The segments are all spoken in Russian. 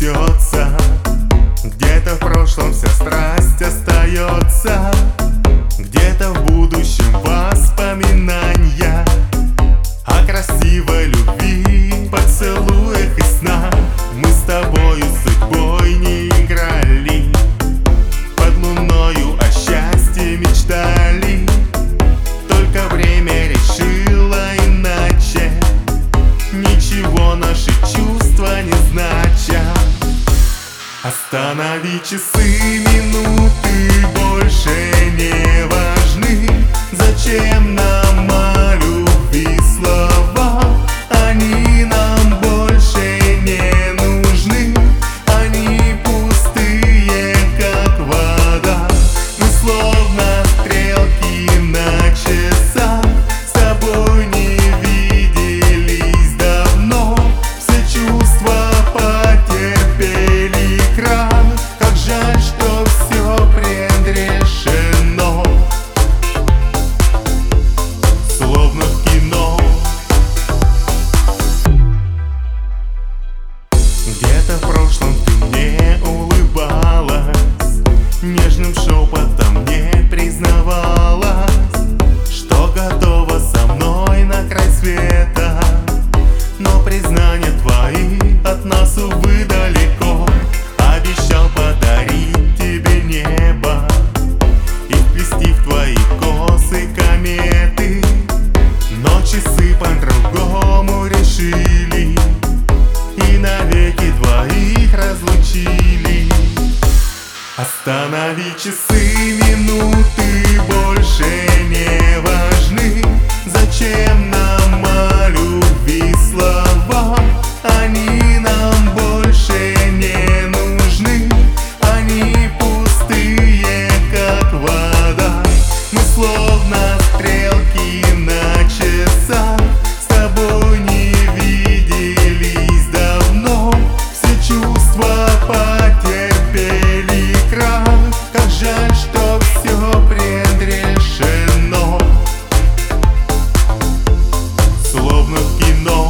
несется. Где-то в прошлом вся страсть остается, где-то в будущем воспоминания о красивой любви, поцелуях и снах. Мы с тобою судьбой не играли, под луною о счастье мечтали. Только время решило иначе, ничего наши чувства не значат. Останови часы, минуты больше не важны. Зачем нам о любви слова? Они нам больше не нужны. Они пустые, как вода. Мы словно стрелки на часах, с тобой не виделись давно. Все чувства потерпели крах. Как жаль, что все предрешено, словно в кино. Где-то в прошлом ты мне улыбалась, нежным шепотом мне признавалась, что готова со мной на край света. Но признания твои от нас, увы, далеко. Обещал подарить тебе небо и вплести в твои косы кометы, но часы по-другому решили и навеки двоих разлучили. Останови часы, минуты больше не важны. Зачем нам о любви слова? Они нам больше не нужны. Они пустые, как вода. Мы словно стрелки на часах, с тобой не виделись давно. Все чувства потерпели крах. Как жаль, что все предрешено, словно в кино.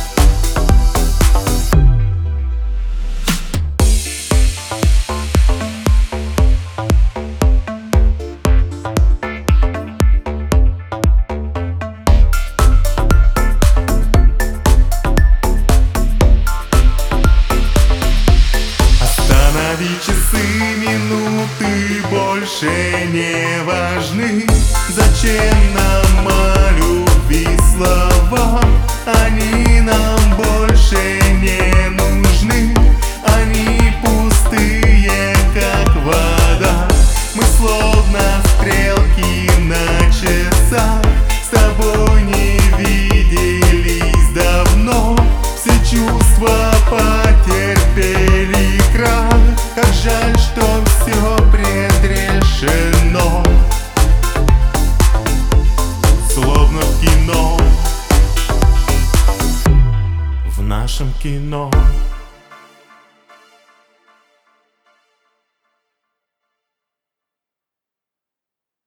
Останови часы, минуты больше не важны. Зачем нам о любви слова? Они нам больше не нужны. Они пустые, как вода. Мы словно стрелки на часах, с тобой не виделись давно. Все чувства потерпели крах. Как жаль, что все предрешено, словно в кино, в нашем кино.